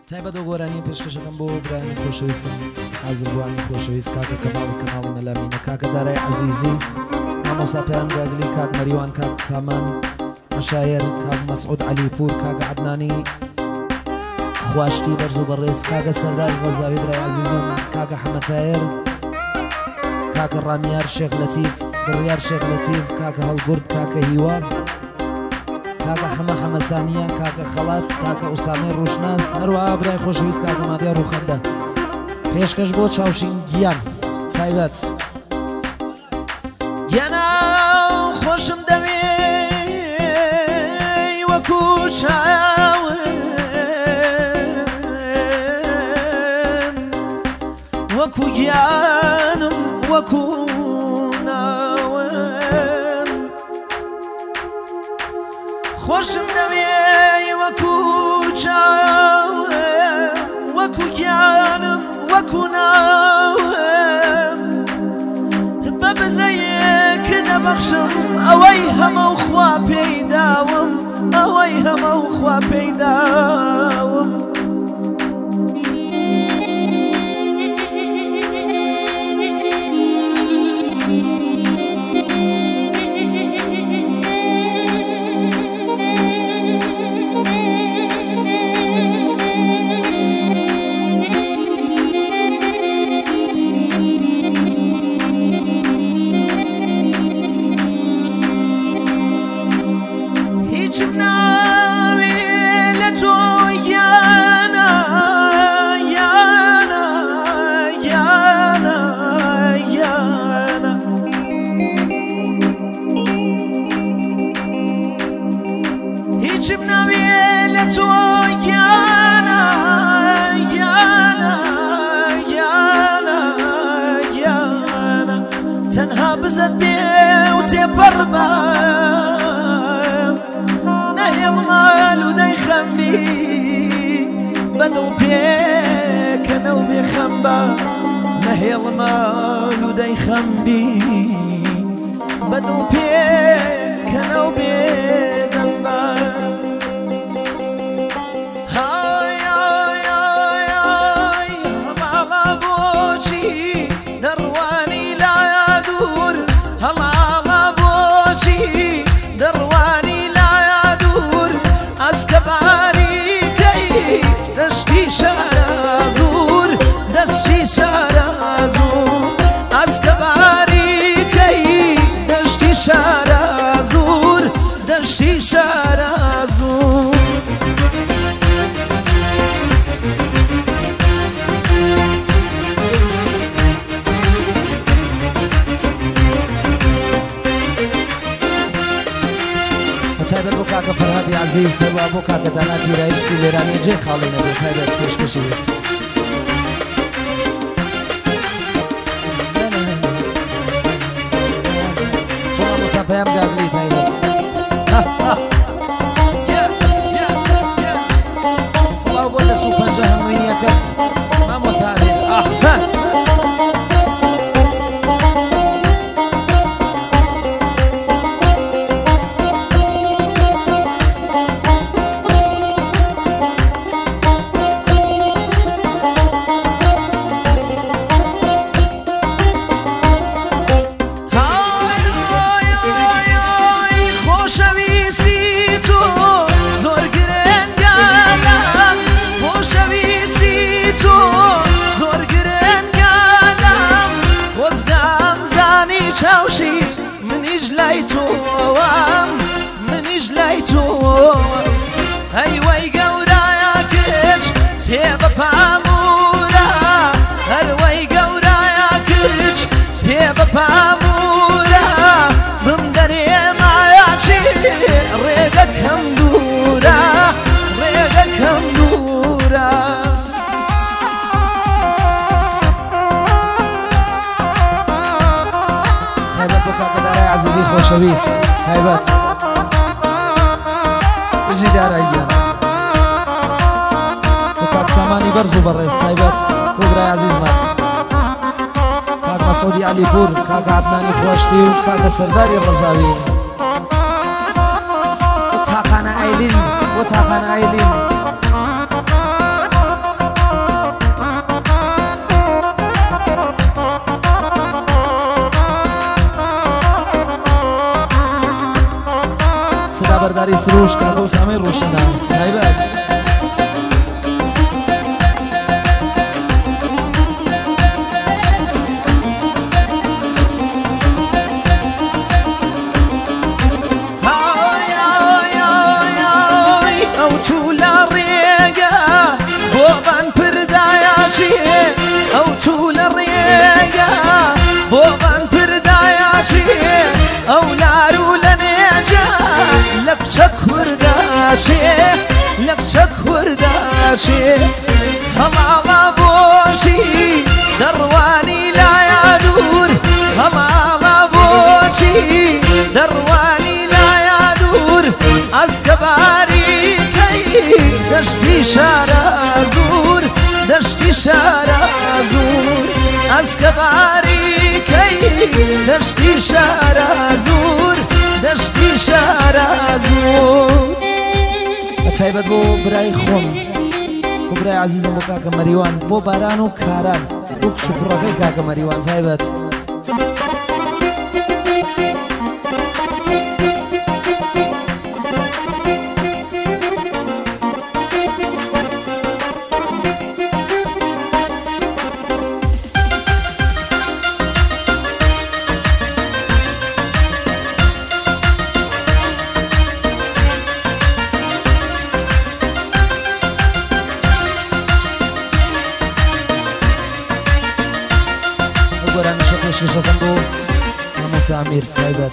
تایبەت و گۆرانی پێشکەشەکەم بۆ برایانی خۆشەویستم حاضر بووانی خۆشەویست کاکە کەماڵی مەلامینە کاکە دارای عەزیزی مامۆستا پەیام گاگلی کاک مەریوان کاک سامان مەشایر کاک مەسعود عەلیپور کاکە عەدنانی خواشتی بەرز و بەڕێز کاکە سەردار غەزاوی برای عەزیزم کاکە حەمەتایر کاکە ڕامیار شێخ لەتیف بڕیار شێخ لەتیف کاکە هەڵگورد کاکە هیوا کاکە حەمەسانیە کاکە خەڵات کاکە ئوسامەی ڕوشناس هەروەها برای خۆشەویست کاکە مادیار ڕووخەندە پێشکەش بۆ چاوشین گیان تایبەت گیانە خۆشم دەوێ وەکو چاون وەکو گیانم وەکو ناون خۆشم دەوێ وەکو چاون وەکو گیانم وەکو ناون بە بزەیەک دەبەخشم ئەوەی هەموو خوا پێیداوم ئەوەی هەموو خوا پێیداوم عزیز سەوا بۆ کاکە دانا پیرایشتی لێرانی جێ خاڵی نەبێت تایبەت پێشکەشی بێت بۆ مامۆستا پەیام گاگلی تایبەت سڵاو بۆ 150 هەمووینیەکەت مامۆستا ئەمیر ئەحسەن خۆشەویست تایبەت بژی داراییە بۆ کاک سامانی بەرز و بەڕێز تایبەت بۆ برای عەزیزمان کاک مەسعودی عەلیپور کاک عەدنانی خواشتی و کاکە سەرداری ڕەزاوی بۆ تاقانە ئایلین خبرداری سروش کاکو سامی روشناس تایبەت ئەو تو لە ڕێگە بۆ بان پردایاشی ئەو تو لە ڕێگە بۆ بان پردایاشی ئەو لارو لە نێجە لە کچە کورداشێ لە کچە کورداشێ هەماڵا بۆچی دەڕوانی لایە دوور هەماڵا بۆچی دەڕوانی لایە دوور ئەسکەباری دشتی شارە زور دشتی شارە زور ئەسکەباری کەی دشتی شارە زور دشتی شارە زور تایبەت بۆ برای خۆم بۆ برای عزیزم بۆ کاکە مەریوان بۆ باران و کاران بۆ کچ و کوڕەکەی کاکە مەریوان تایبەت گۆرانیشە پێشکەشەکەم بۆ مامۆستا ئەمیر تایبەت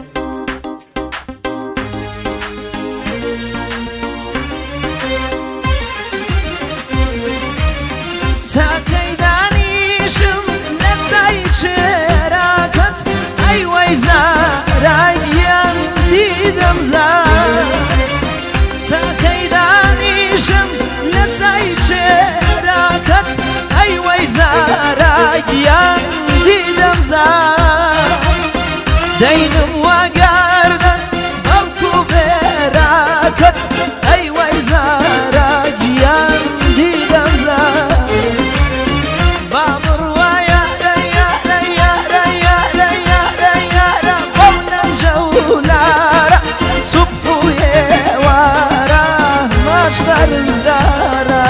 تاکەی دانیشم لە سای چێراکەت ئەی وەی زاراگیان دیدەم زار تاکەی دانیشم لە سای چێراکەت ئەی وەی زاراگیان دیدەم زار دەینم واگەردن بەڵکو بێراکەت ئەی وەی زاراگیان دیدەم زار با بڕوایە یارە یارە یارە یارە یارە بەو نەمجە و لارە سوبح و ئێوارە ماچ قەرزدارە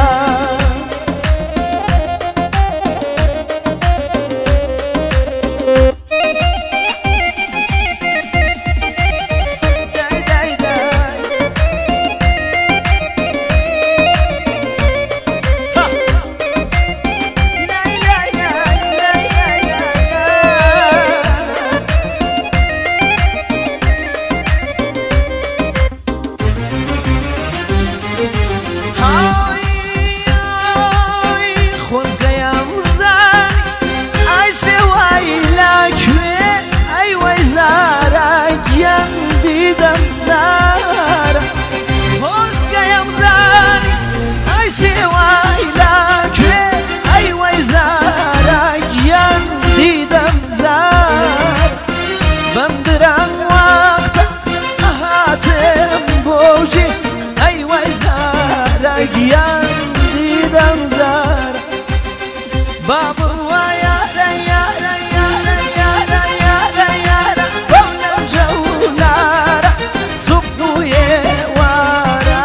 گیان دیدم زار بابم وایە یارە یارە یارە یارە یارە بەو نەمجە و لارە سوبح و ئێوارە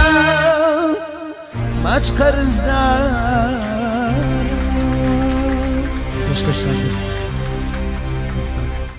ماچ قەرزدار پێشکەش ناکرێت سپاس